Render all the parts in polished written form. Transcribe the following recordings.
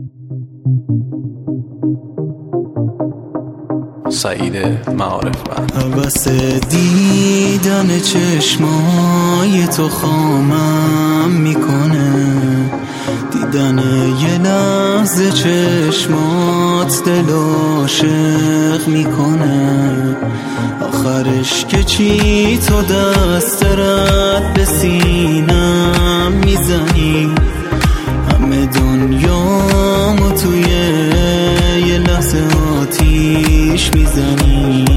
سعید معارف بند. هوس دیدن چشمای تو خامم میکنه، دیدن یه لحظه چشمات دل عاشق میکنه. آخرش که چی تو دست رد به سینم میزنی، همه دنیامو توی یه لحظه آتیش میزنی.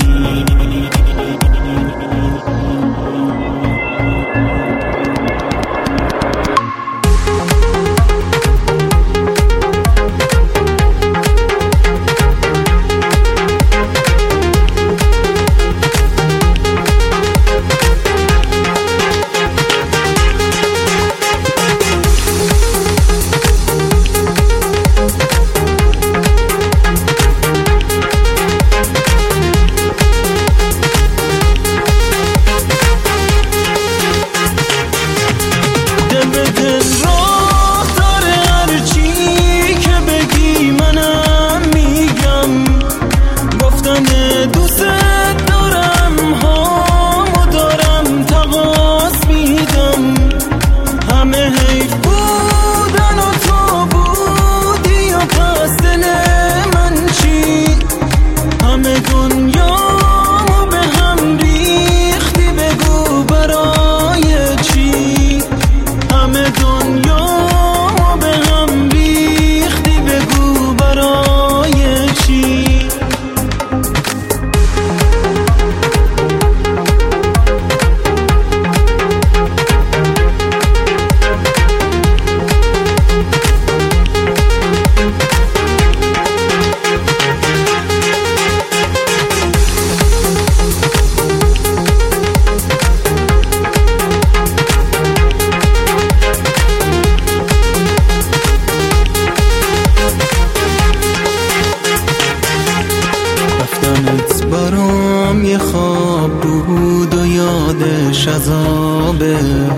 برام یه خواب بود و یادش عذابه،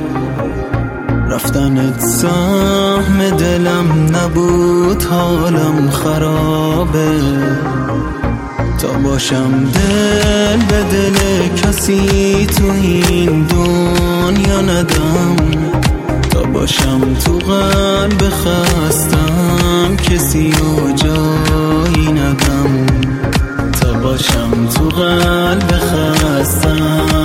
رفتنت سهم دلم نبود حالم خرابه. تا باشم دل به دل کسی تو این دنیا ندم، تا باشم تو قلب خستم کسی و جایی ندم، تا باشم تو قلب خستم